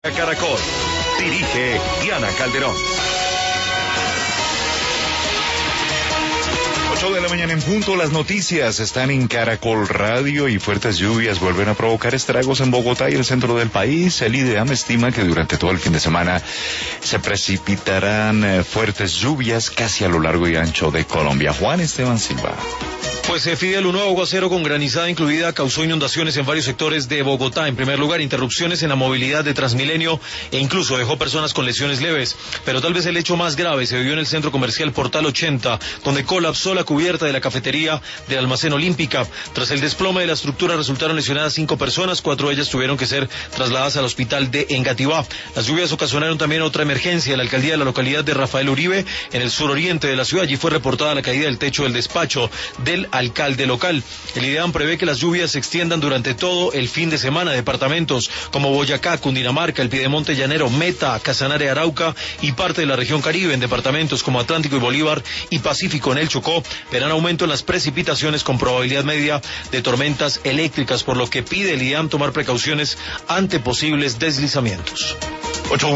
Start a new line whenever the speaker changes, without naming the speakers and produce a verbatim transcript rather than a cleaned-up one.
Caracol. Dirige Diana Calderón. ocho de la mañana en punto, las noticias están en Caracol Radio y fuertes lluvias vuelven a provocar estragos en Bogotá y el centro del país. El IDEAM estima que durante todo el fin de semana se precipitarán fuertes lluvias casi a lo largo y ancho de Colombia. Juan Esteban Silva.
Pues eh, Fidel, un nuevo aguacero con granizada incluida causó inundaciones en varios sectores de Bogotá. En primer lugar, interrupciones en la movilidad de Transmilenio e incluso dejó personas con lesiones leves. Pero tal vez el hecho más grave se vivió en el centro comercial Portal ochenta, donde colapsó la cubierta de la cafetería del almacén Olímpica. Tras el desplome de la estructura resultaron lesionadas cinco personas, cuatro de ellas tuvieron que ser trasladadas al hospital de Engativá. Las lluvias ocasionaron también otra emergencia en la alcaldía de la localidad de Rafael Uribe, en el suroriente de la ciudad. Allí fue reportada la caída del techo del despacho del alcalde local. El IDEAM prevé que las lluvias se extiendan durante todo el fin de semana. Departamentos como Boyacá, Cundinamarca, el Piedemonte Llanero, Meta, Casanare, Arauca y parte de la región Caribe, en departamentos como Atlántico y Bolívar y Pacífico en el Chocó, verán aumento en las precipitaciones con probabilidad media de tormentas eléctricas, por lo que pide el IDEAM tomar precauciones ante posibles deslizamientos.